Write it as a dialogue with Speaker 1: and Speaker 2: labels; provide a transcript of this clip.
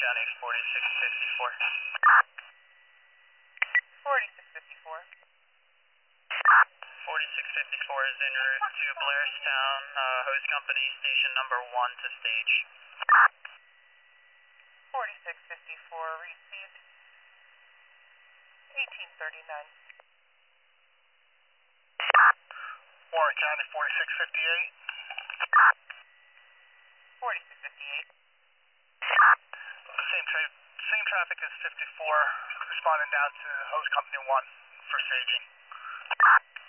Speaker 1: County 4654.
Speaker 2: 4654.
Speaker 1: 4654 is en route to Blairstown, host company, station number 1 to stage.
Speaker 2: 4654 received. 1839.
Speaker 1: Warren County 4658.
Speaker 2: 4658.
Speaker 1: Same traffic as 54, responding down to host company 1 for staging.